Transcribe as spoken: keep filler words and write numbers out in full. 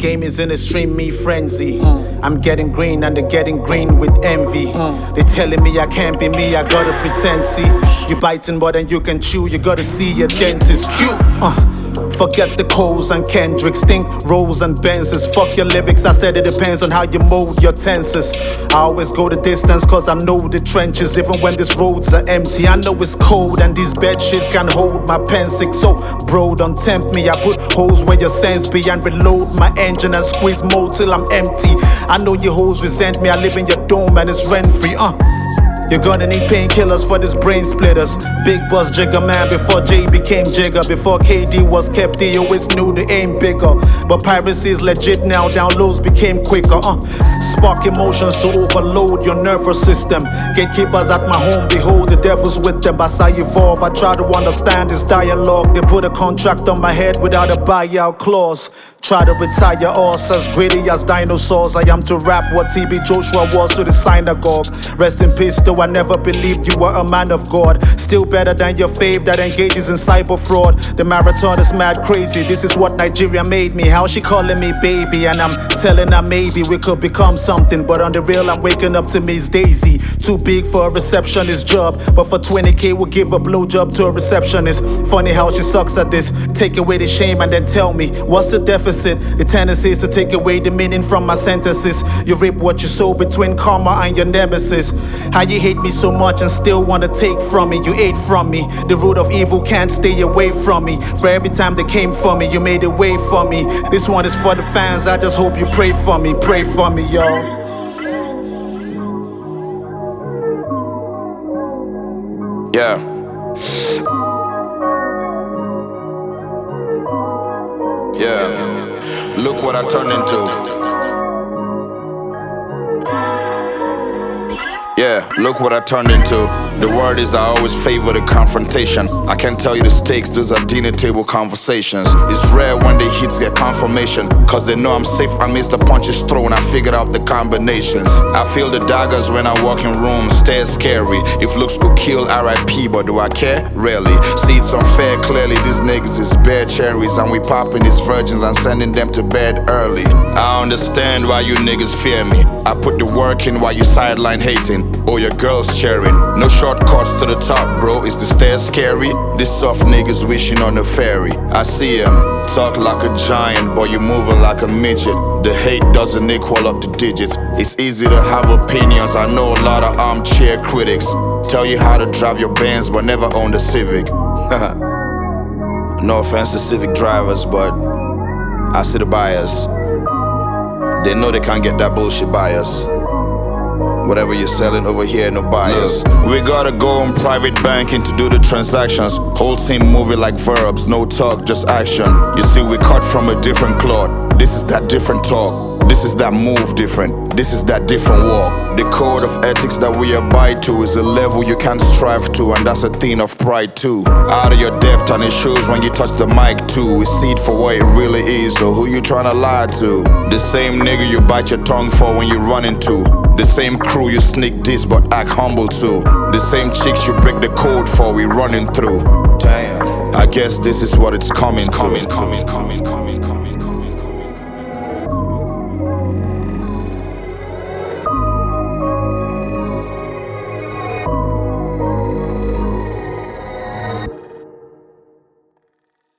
game is in a stream me frenzy. I'm getting green and they're getting green with envy. They telling me I can't be me, I gotta pretend. See, you biting more than you can chew, you gotta see your dentist. Cute. Uh, forget the Coles and Kendricks, think Rolls and Benzes. Fuck your lyrics, I said it depends on how you mold your tenses. I always go the distance cause I know the trenches. Even when these roads are empty, I know it's cold and these bed shits can hold my pen sick. So bro, don't tempt me, I put holes where your sense be and reload my engine and squeeze more till I'm empty. I know you hoes resent me, I live in your dome and it's rent free. Uh You're gonna need painkillers for this brain splitters. Big Boss Jigger man before J became Jigger. Before K D was kept, they always knew they aim bigger. But piracy is legit now, downloads became quicker. Uh, spark emotions to overload your nervous system. Gatekeepers at my home, behold the devil's with them. As I evolve, I try to understand this dialogue. They put a contract on my head without a buyout clause. Try to retire us as greedy as dinosaurs. I am to rap what T B Joshua was to the synagogue. Rest in peace, though I never believed you were a man of God. Still better than your fave that engages in cyber fraud. The marathon is mad crazy, this is what Nigeria made me. How she calling me baby and I'm telling her maybe we could become something. But on the real I'm waking up to Miss Daisy. Too big for a receptionist job, but for twenty K we'll give a blowjob to a receptionist. Funny how she sucks at this. Take away the shame and then tell me what's the deficit. The tendency is to take away the meaning from my sentences. You reap what you sow between karma and your nemesis. How you hate me so much and still wanna take from me. You ate from me. The root of evil can't stay away from me. For every time they came for me, you made a way for me. This one is for the fans, I just hope you pray for me. Pray for me, y'all. Yeah. Yeah. Look what I turned into. Yeah, look what I turned into. The word is I always favor the confrontation. I can't tell you the stakes, those are dinner table conversations. It's rare when the hits get confirmation, cause they know I'm safe amidst the punches thrown. I figured out the combinations. I feel the daggers when I walk in rooms, stare scary. If looks could kill, R I P, but do I care? Rarely. See, it's unfair, clearly these niggas is bare cherries, and we popping these virgins and sending them to bed early. I understand why you niggas fear me. I put the work in while you sideline hating, or your girls cheering. No shortcuts to the top, bro. Is the stairs scary? These soft niggas wishing on a ferry. I see him talk like a giant, but you moving like a midget. The hate doesn't equal up the digits. It's easy to have opinions. I know a lot of armchair critics tell you how to drive your Benz, but never own the Civic. No offense to Civic drivers, but I see the buyers. They know they can't get that bullshit buyers. Whatever you're selling over here, no buyers. We gotta go on private banking to do the transactions. Whole team moving like verbs, no talk, just action. You see, we cut from a different cloth. This is that different talk. This is that move different. This is that different walk. The code of ethics that we abide to is a level you can't strive to, and that's a thing of pride too. Out of your depth, and it shows when you touch the mic too. We see it for what it really is, so who you tryna lie to? The same nigga you bite your tongue for when you run into. The same crew you sneak this but act humble to. The same chicks you break the code for, we running through. Damn, I guess this is what it's coming to. Coming, coming, coming, coming.